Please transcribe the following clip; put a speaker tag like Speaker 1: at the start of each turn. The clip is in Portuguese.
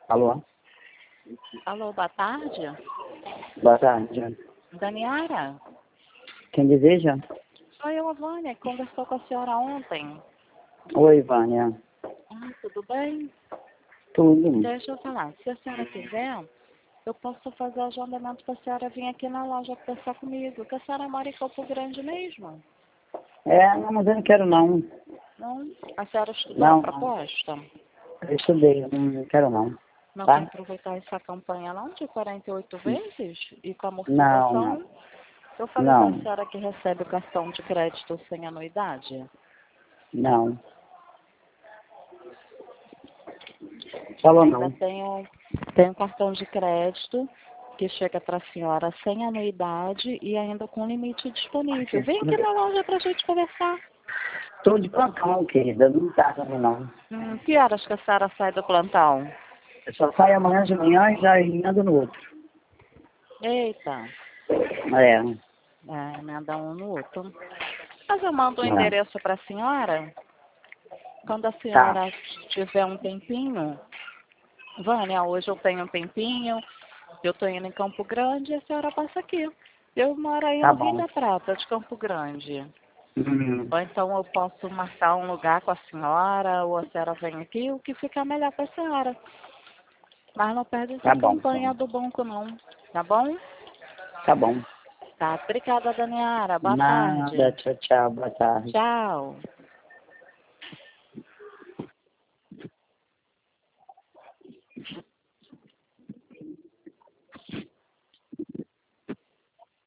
Speaker 1: Alô?
Speaker 2: Alô, boa tarde.
Speaker 1: Boa tarde.
Speaker 2: Daniara?
Speaker 1: Quem deseja?
Speaker 2: Sou eu, a Vânia, que conversou com a senhora ontem.
Speaker 1: Oi, Vânia.
Speaker 2: Tudo bem?
Speaker 1: Tudo.
Speaker 2: Deixa eu falar. Se a senhora quiser, eu posso fazer o agendamento para a senhora vir aqui na loja conversar comigo. Que a senhora mora em Campo Grande mesmo?
Speaker 1: Não, mas eu não quero não.
Speaker 2: Não? A senhora estudou
Speaker 1: Não,
Speaker 2: a proposta?
Speaker 1: eu estudei, eu não quero não.
Speaker 2: Não quer
Speaker 1: Tá?
Speaker 2: aproveitar essa campanha não, de 48 vezes? E com
Speaker 1: Não,
Speaker 2: amortização? Eu falei para a
Speaker 1: não,
Speaker 2: senhora que recebe o cartão de crédito sem anuidade?
Speaker 1: não. Falou
Speaker 2: Ainda
Speaker 1: não.
Speaker 2: tem um cartão de crédito que chega para a senhora sem anuidade e ainda com limite disponível. Vem aqui na loja para a gente conversar.
Speaker 1: Estou de plantão, querida, não tá também não.
Speaker 2: Que horas que a senhora sai do plantão?
Speaker 1: Eu só saio amanhã de manhã e já emendo no outro.
Speaker 2: Eita, emenda um no outro. Mas eu mando o endereço para a senhora. Quando a senhora tiver um tempinho, Vânia, hoje eu tenho um tempinho, eu estou indo em Campo Grande e a senhora passa aqui. Eu moro aí no Rio da Prata, de Campo Grande. Ou então eu posso marcar um lugar com a senhora, ou a senhora vem aqui, o que ficar melhor para a senhora. Mas não perde essa campanha do banco não, tá bom?
Speaker 1: Tá bom.
Speaker 2: Tá, obrigada, Daniara. Boa
Speaker 1: Nada,
Speaker 2: tarde.
Speaker 1: tchau, tchau, boa tarde.
Speaker 2: Tchau.